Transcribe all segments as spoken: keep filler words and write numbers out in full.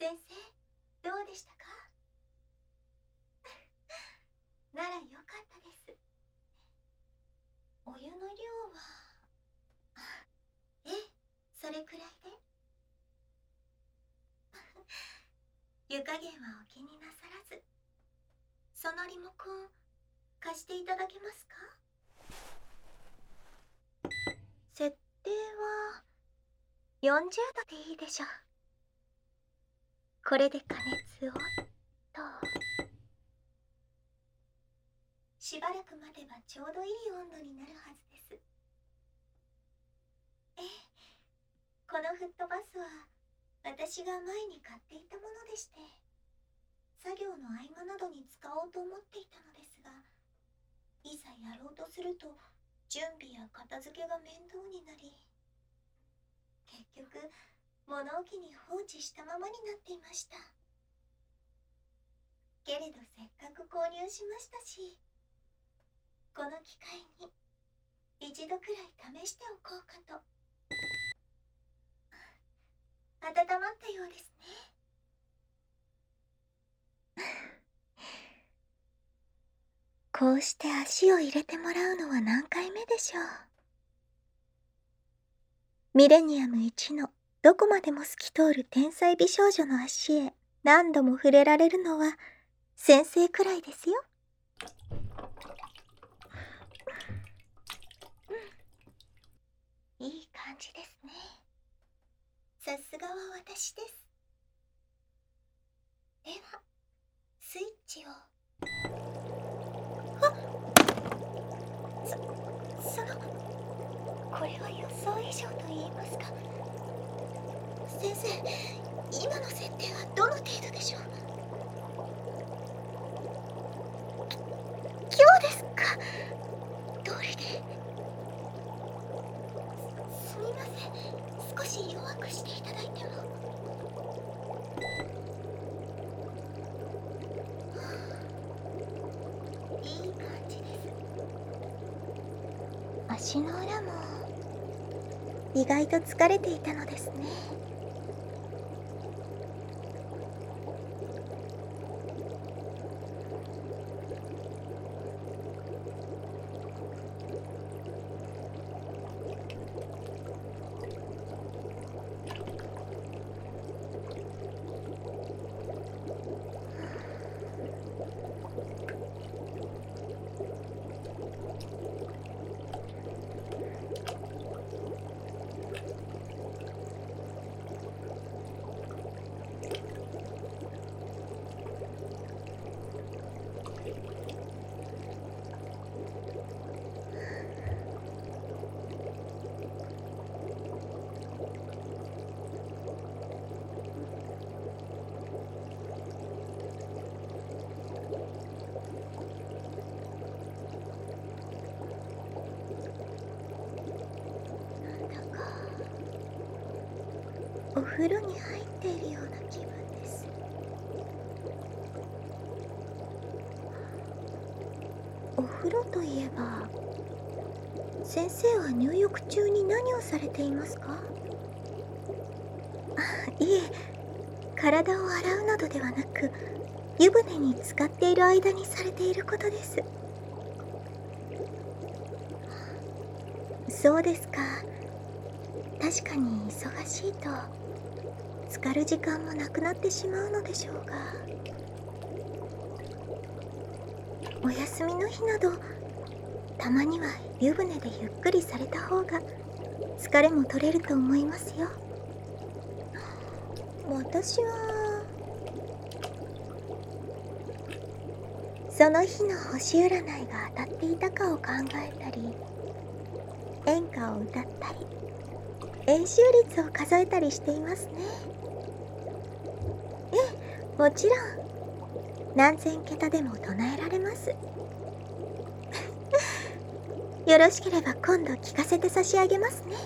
先生、どうでしたか？ならよかったです。お湯の量は、ええ、それくらいで。湯加減はお気になさらず。そのリモコン貸していただけますか？設定はよんじゅうどでいいでしょう。これで加熱をと。しばらく待てばちょうどいい温度になるはずです。ええ、このフットバスは私が前に買っていたものでして、作業の合間などに使おうと思っていたのですが、いざやろうとすると準備や片付けが面倒になり、結局物置に放置したままになっていました。けれどせっかく購入しましたし、この機会に一度くらい試しておこうかと。温まったようですね。こうして足を入れてもらうのは何回目でしょう。ミレニアムいちのどこまでも透き通る天才美少女の足へ何度も触れられるのは先生くらいですよ。うん、いい感じですね。さすがは私です。ではスイッチを。あっ、そそのこれは予想以上と言いますか。先生、今の設定はどの程度でしょう？今日ですか？通りで。す、すみません、少し弱くしていただいても。いい感じです。足の裏も意外と疲れていたのですね。お風呂に入っているような気分です。お風呂といえば、先生は入浴中に何をされていますか？あ、いえ、体を洗うなどではなく、湯船に浸かっている間にされていることです。そうですか。確かに忙しいと浸かる時間もなくなってしまうのでしょうが、お休みの日などたまには湯船でゆっくりされた方が疲れも取れると思いますよ。私はその日の星占いが当たっていたかを考えたり、演歌を歌ったり、円周率を数えたりしていますね。ええ、もちろん何千桁でも唱えられます。よろしければ今度聞かせて差し上げますね。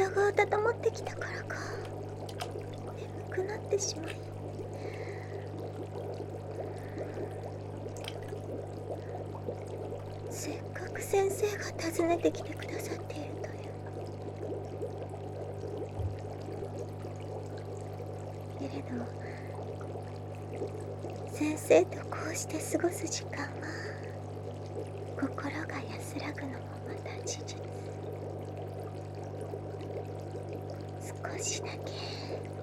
体が温まってきたからか眠くなってしまい、せっかく先生が訪ねてきてくださっているというけれど、先生とこうして過ごす時間は心が安らぐのもまた事実。少しだけ